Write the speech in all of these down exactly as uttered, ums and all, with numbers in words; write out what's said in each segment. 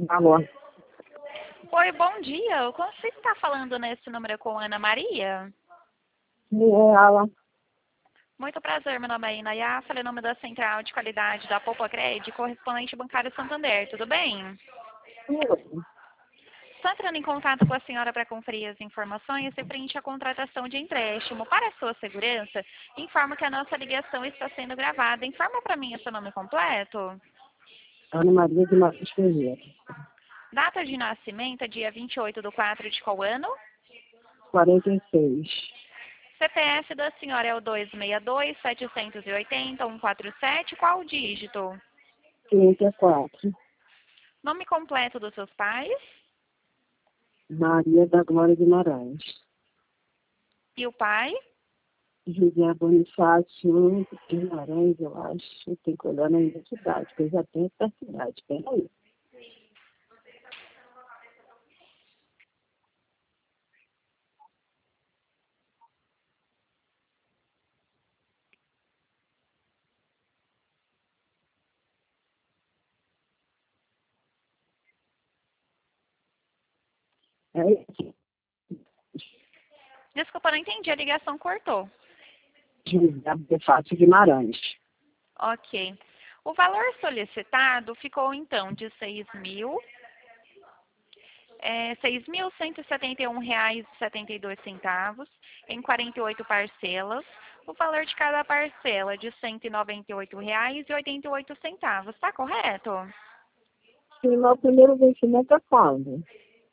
Alô? Oi, bom dia. Eu consigo estar falando nesse número com Ana Maria? É ela. Muito prazer, meu nome é Inayá, falei em nome da Central de Qualidade da Popocred, correspondente bancário Santander, tudo bem? Sim. Estou entrando em contato com a senhora para conferir as informações referente à contratação de empréstimo. Para a sua segurança, informo que a nossa ligação está sendo gravada. Informa para mim o seu nome completo. Ana Maria de Matos Ferreira. Data de nascimento é dia vinte e oito de quatro de qual ano? quarenta e seis. C P F da senhora é o dois seis dois, sete oito zero, um quatro sete. Qual o dígito? trinta e quatro. Nome completo dos seus pais? Maria da Glória Guimarães. E o pai? José Bonifácio Guimarães, eu acho. Tem que olhar na identidade, porque eu já tenho essa cidade. Peraí. É esse. Desculpa, não entendi, a ligação cortou. José Bonifácio Guimarães. Ok. O valor solicitado ficou então de seis mil, é, seis mil cento e setenta e um reais e setenta e dois centavos em quarenta e oito parcelas. O valor de cada parcela de cento e noventa e oito reais e oitenta e oito centavos. Está correto? Sim, meu primeiro vencimento é quando?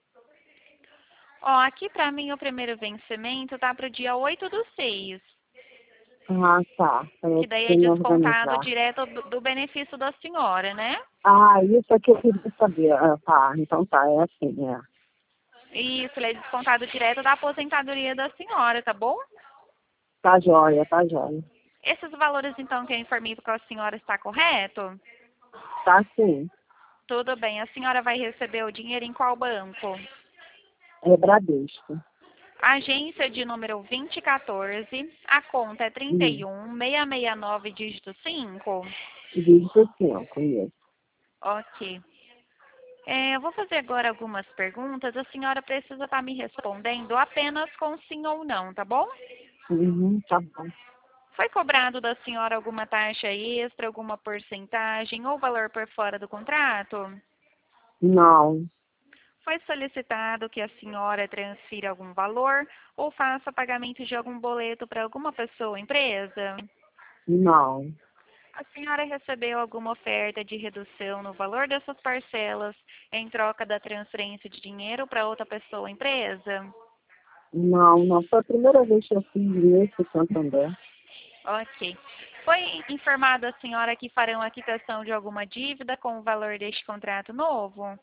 Ó, aqui para mim o primeiro vencimento tá para o dia oito do seis, Ah, tá. Eu que daí é tenho que me descontado organizar. direto do, do benefício da senhora, né? Ah, isso é que eu queria saber. Ah, tá, então tá, é assim, é. Isso, ele é descontado direto da aposentadoria da senhora, tá bom? Tá jóia, tá jóia. Esses valores, então, que eu informei para a senhora está correto? Tá sim. Tudo bem. A senhora vai receber o dinheiro em qual banco? É Bradesco. Agência de número vinte e quatorze. A conta é trinta e Hum. um, seiscentos e sessenta e nove, dígito cinco. Dígito cinco, isso. Ok. É, eu vou fazer agora algumas perguntas. A senhora precisa estar me respondendo apenas com sim ou não, tá bom? Uhum, tá bom. Foi cobrado da senhora alguma taxa extra, alguma porcentagem ou valor por fora do contrato? Não, Foi solicitado que a senhora transfira algum valor ou faça pagamento de algum boleto para alguma pessoa ou empresa? não, A senhora recebeu alguma oferta de redução no valor dessas parcelas em troca da transferência de dinheiro para outra pessoa ou empresa? não, não. Foi a primeira vez que eu fiz nesse Santander. Ok. Foi informado a senhora que farão a quitação de alguma dívida com o valor deste contrato novo?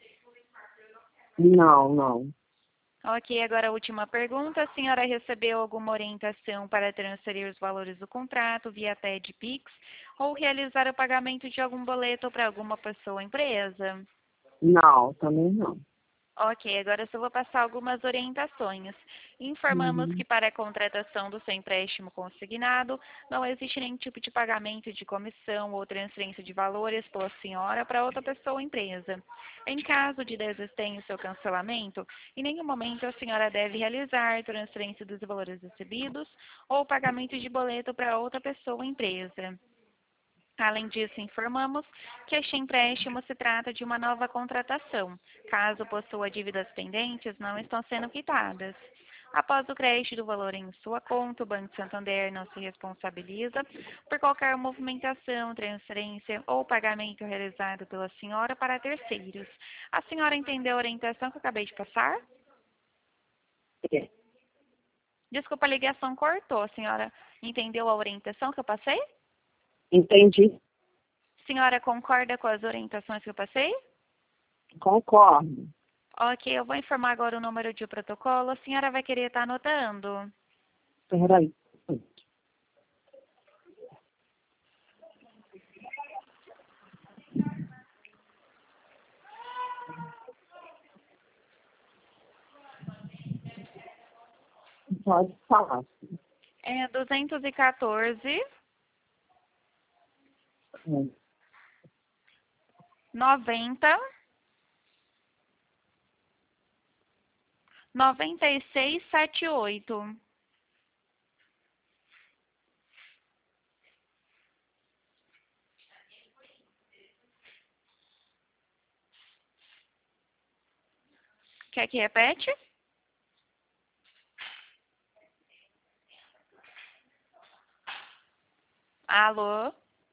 Não, não. Ok, agora a última pergunta. A senhora recebeu alguma orientação para transferir os valores do contrato via T E D Pix ou realizar o pagamento de algum boleto para alguma pessoa ou empresa? Não, também não. Ok, agora eu só vou passar algumas orientações. Informamos Uhum. que para a contratação do seu empréstimo consignado, não existe nenhum tipo de pagamento de comissão ou transferência de valores pela senhora para outra pessoa ou empresa. Em caso de desistência ou cancelamento, em nenhum momento a senhora deve realizar transferência dos valores recebidos ou pagamento de boleto para outra pessoa ou empresa. Além disso, informamos que este empréstimo se trata de uma nova contratação, caso possua dívidas pendentes não estão sendo quitadas. Após o crédito do valor em sua conta, o Banco Santander não se responsabiliza por qualquer movimentação, transferência ou pagamento realizado pela senhora para terceiros. A senhora entendeu a orientação que eu acabei de passar? É. Desculpa, a ligação cortou. A senhora entendeu a orientação que eu passei? Entendi. A senhora concorda com as orientações que eu passei? Concordo. Ok, eu vou informar agora o número de protocolo. A senhora vai querer estar anotando? Peraí. Pode falar. É duzentos e quatorze, Hum. noventa, noventa e seis, setenta e oito. Quer que repete? Alô?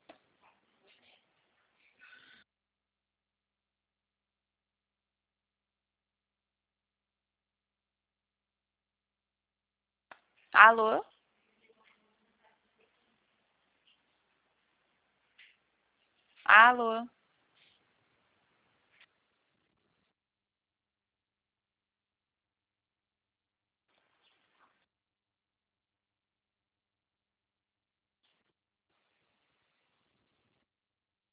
Alô? Alô?